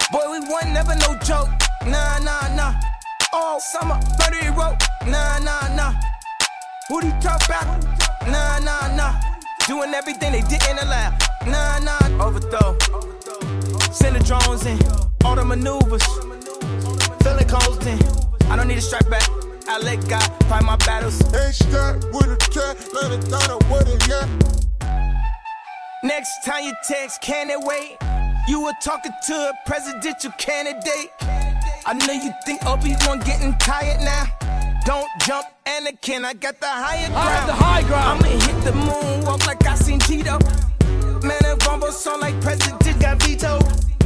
Boy, we won, never no joke. Nah, nah, nah. All summer, 30 rope. Nah, nah, nah. Who do you talk about? Nah, nah, nah. Doing everything they did in the lab. Nah, nah. Overthrow. Send the drones in. All the maneuvers. Feeling constant. I don't need a strike back. I let God fight my battles. Ain't stuck with a cat, let it down with it, yeah. Next time you text, can it wait? You were talking to a presidential candidate. I know you think Obi-Wan getting tired now. Don't jump, Anakin, I got the higher ground. I have the high ground. I'ma hit the moon, walk like I seen Tito. Man, a rumble song like president got vetoed.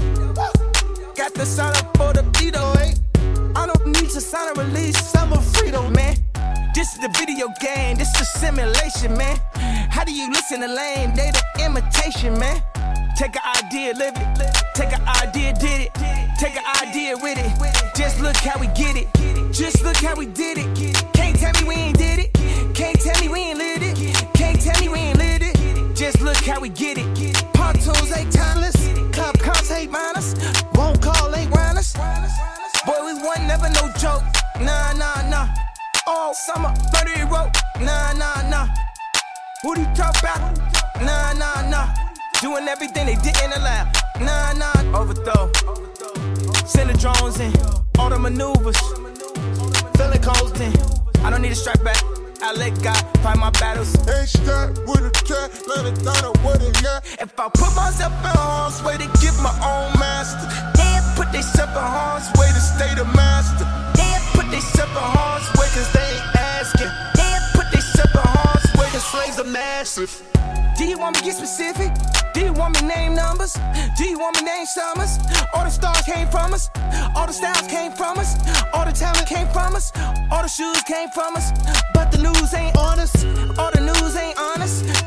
Got the sign up for the veto, eh? I don't need to sign a release, I'm a freedom, man. This is the video game, this is simulation, man. How do you listen to lame? They the imitation, man. Take an idea, live it. Take an idea, did it. Take an idea with it. Just look how we get it. Just look how we did it. Can't tell me we ain't did it. Can't tell me we ain't lit it. Can't tell me we ain't lit it. Just look how we get it. Pontoons ain't timeless. Club cars hate minus. Won't call ain't rhiners. Boy, we won, never no joke. Nah, nah, nah. All summer, 30 rope. Nah, nah, nah. Who do you talk about? Nah, nah, nah. Doing everything they did in the lab. Nah, nah. Overthrow. Send the drones in. All the maneuvers. Feeling constant. I don't need a strike back. I let God fight my battles. Ain't stuck with a cat, let it down with it, yeah. If I put myself in harm's way to get my own master, they put themselves in harm's way to stay the master. They put themselves in harm's way cause they ain't asking. They put themselves in harm's way cause slaves are massive. Do you want me to get specific? Do you want me to name numbers? Do you want me to name summers? All the stars came from us. All the styles came from us. All the talent came from us. All the shoes came from us. But the news ain't on us. All the news ain't honest.